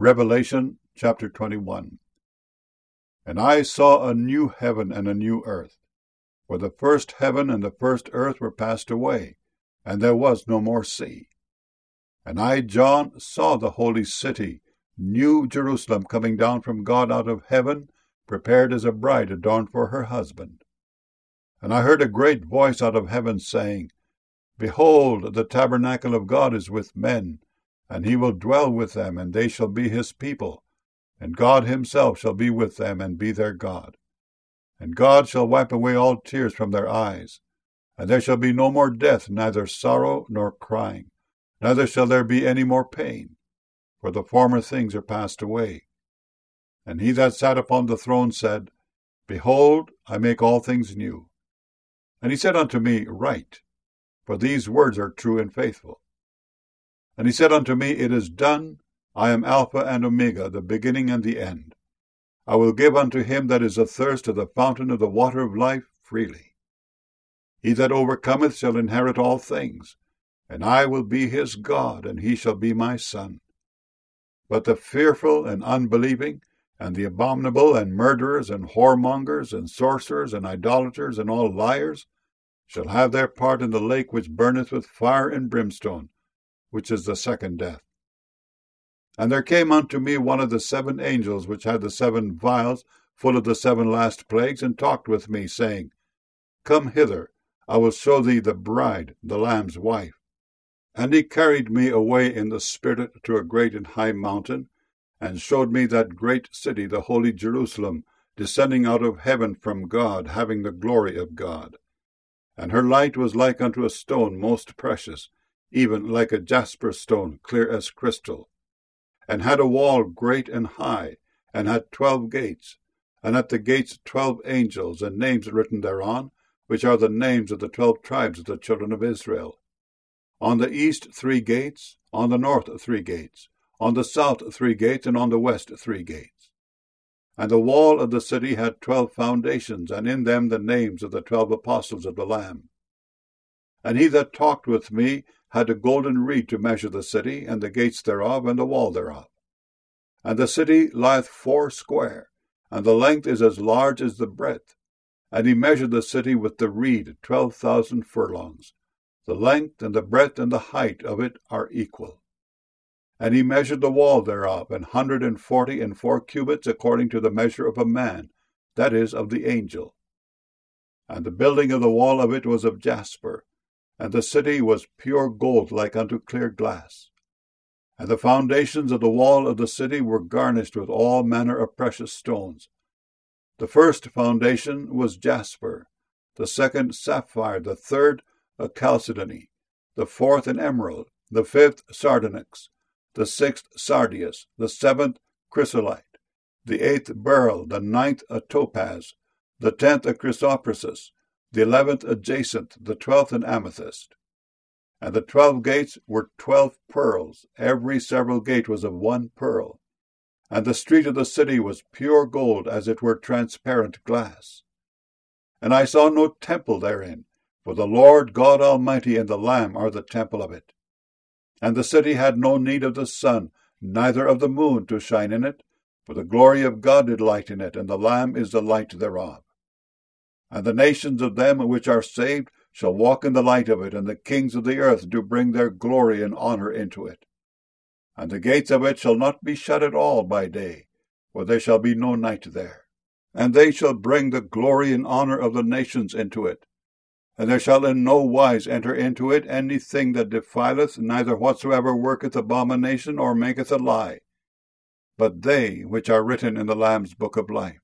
Revelation chapter 21. And I saw a new heaven and a new earth, for the first heaven and the first earth were passed away, and there was no more sea. And I, John, saw the holy city, New Jerusalem, coming down from God out of heaven, prepared as a bride adorned for her husband. And I heard a great voice out of heaven saying, Behold, the tabernacle of God is with men, and he will dwell with them, and they shall be his people, and God himself shall be with them and be their God. And God shall wipe away all tears from their eyes, and there shall be no more death, neither sorrow nor crying, neither shall there be any more pain, for the former things are passed away. And he that sat upon the throne said, Behold, I make all things new. And he said unto me, Write, for these words are true and faithful. And he said unto me, It is done. I am Alpha and Omega, the beginning and the end. I will give unto him that is athirst of the fountain of the water of life freely. He that overcometh shall inherit all things, and I will be his God, and he shall be my son. But the fearful and unbelieving, and the abominable, and murderers, and whoremongers, and sorcerers, and idolaters, and all liars, shall have their part in the lake which burneth with fire and brimstone, which is the second death. And there came unto me one of the 7 angels which had the 7 vials full of the 7 last plagues, and talked with me, saying, Come hither, I will show thee the bride, the Lamb's wife. And he carried me away in the Spirit to a great and high mountain, and showed me that great city, the holy Jerusalem, descending out of heaven from God, having the glory of God. And her light was like unto a stone most precious, even like a jasper stone, clear as crystal, and had a wall great and high, and had 12 gates, and at the gates 12 angels, and names written thereon, which are the names of the 12 tribes of the children of Israel. On the east 3 gates, on the north 3 gates, on the south 3 gates, and on the west 3 gates. And the wall of the city had 12 foundations, and in them the names of the 12 apostles of the Lamb. And he that talked with me had a golden reed to measure the city, and the gates thereof, and the wall thereof. And the city lieth 4 square, and the length is as large as the breadth. And he measured the city with the reed 12,000 furlongs. The length and the breadth and the height of it are equal. And he measured the wall thereof 144 cubits, according to the measure of a man, that is, of the angel. And the building of the wall of it was of jasper, and the city was pure gold like unto clear glass. And the foundations of the wall of the city were garnished with all manner of precious stones. The first foundation was jasper, the second sapphire, the third a chalcedony, the fourth an emerald, the 5th sardonyx, the 6th sardius, the 7th chrysolite, the 8th beryl, the 9th a topaz, the 10th a chrysoprasus, the 11th a jacinth, the 12th an amethyst. And the 12 gates were 12 pearls, every several gate was of 1 pearl. And the street of the city was pure gold, as it were transparent glass. And I saw no temple therein, for the Lord God Almighty and the Lamb are the temple of it. And the city had no need of the sun, neither of the moon to shine in it, for the glory of God did lighten it, and the Lamb is the light thereof. And the nations of them which are saved shall walk in the light of it, and the kings of the earth do bring their glory and honor into it. And the gates of it shall not be shut at all by day, for there shall be no night there. And they shall bring the glory and honor of the nations into it. And there shall in no wise enter into it anything that defileth, neither whatsoever worketh abomination or maketh a lie, but they which are written in the Lamb's book of life.